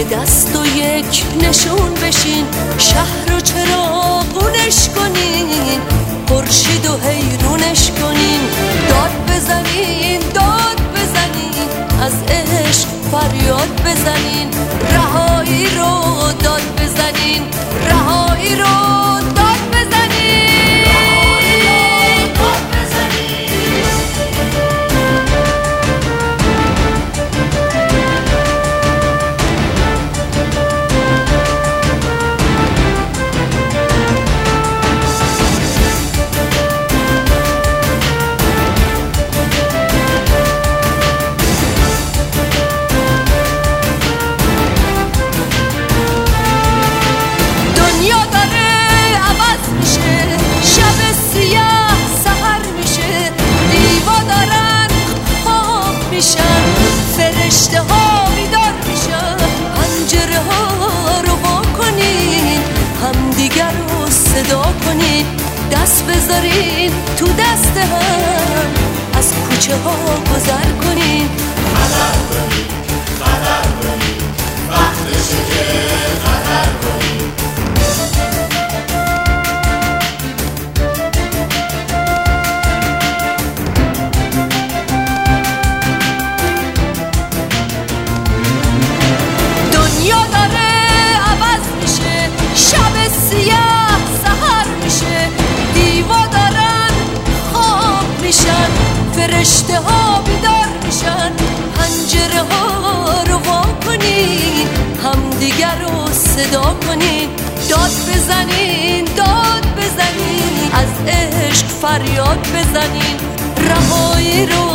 دست و یک نشون بشین، شهر و چراغونش کنین، خورشید و حیرونش کنین، داد بزنین داد بزنین، از عشق فریاد بزنین، رهایی رو داد بزنین، رهایی رو داد بزنین. فرشته ها بیدار میشن، پنجره ها رو وا کنین، همدیگر رو صدا کنین، دست بذارین تو دست هم، از کوچه ها گذر کنین. خطر کنین خطر کنین، وقتشه که خطر کنین. فرشته ها بیدار میشن، پنجره ها رو وا کنین، همدیگر رو صدا کنین، داد بزنین داد بزنین، از عشق فریاد بزنین، رهایی رو